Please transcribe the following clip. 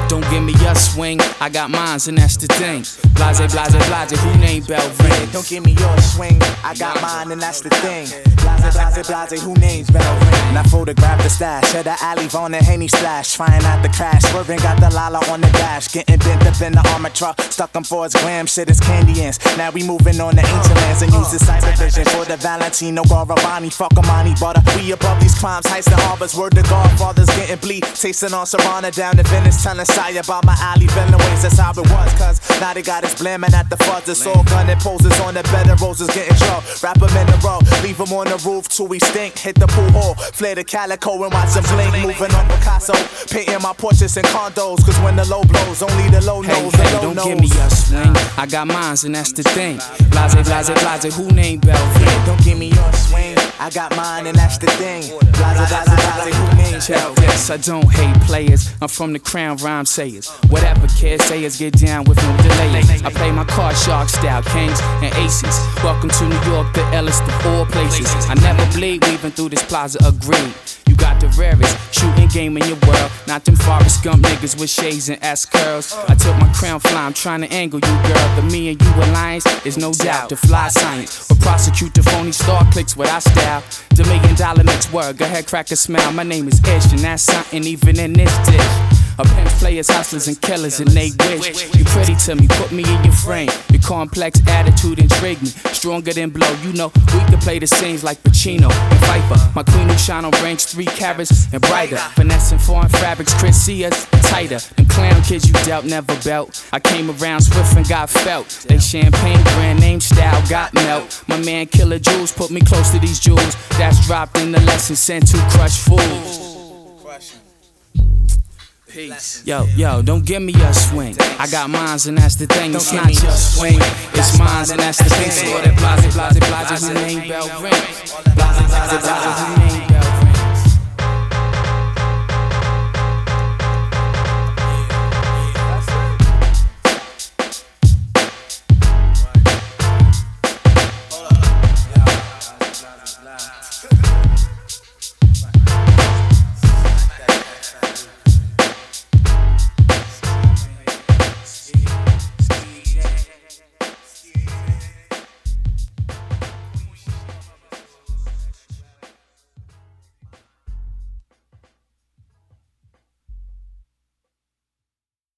Don't give me your swing, I got mines and that's the thing. Blase, blase, blase, who named Bell Ring? Don't give me your swing, I got mine and that's the thing. Blase, blase, blase, who names Bell Ring? And I photographed the stash of the alley on the Henny splash. Flying out the crash, swerving, got the Lala on the dash. Getting bent up in the armor truck, stuck on for his glam, shit is candy ants. Now we moving on to ancient lands and use the cyber vision for the Valentino Garavani. Fuck Amani butter, we above these crimes, heights and harbors. Word to Godfathers getting bleed, tasting on Savannah down to Venice, telling Saya about my alley villain ways. That's how it was, cause now they got us blamming at the fuzz. It's all gunning poses on the bed of roses, getting drunk. Wrap them in a row, leave them on the roof till we stink. Hit the pool hall, flare the calico and watch them blink. Moving on Picasso, painting my portraits in condos. Cause when the low blows, only the low knows. Hey, don't give me your swing, I got mines and that's the thing. Blase, blase, blase, who named Bell Ring? Don't give me your swing, I got mine and that's the thing. Blase, blase, blase, who named Bell Ring? Yes, I don't hate players, I'm from the crown rhyme sayers. Whatever kids say is get down with no delay. I play my card shark style, kings and aces. Welcome to New York, the illest of all places. I never bleed, weaving through this plaza, agreed. You got the rarest shooting game in your world. Not them Forrest Gump niggas with shades and S curls. I took my crown fly, I'm trying to angle you, girl. The me and you alliance is no doubt the fly science. Or prosecute the phony star clicks with our style. The $1 million next word, go ahead, crack a smile. My name is Ish, and that's something even in this dish. A pimps, players, hustlers, and killers, and they wish. You pretty to me, put me in your frame. Your complex attitude intrigue me. Stronger than blow, you know we can play the scenes like Pacino and Viper. My queen who shine on range 3 carats and brighter. Finessing foreign fabrics, Chris see us tighter. Them clown kids you dealt never belt. I came around swift and got felt. They champagne brand name style got melt. My man Killer Jules put me close to these jewels. That's dropped in the lesson sent to crush fools. Peace. Yo, don't give me your swing. I got mines and that's the thing. It's not your swing, it's mines and that's the thing. So that blase, blase, blase, who named Bell Ring? Blase, blase, blase, who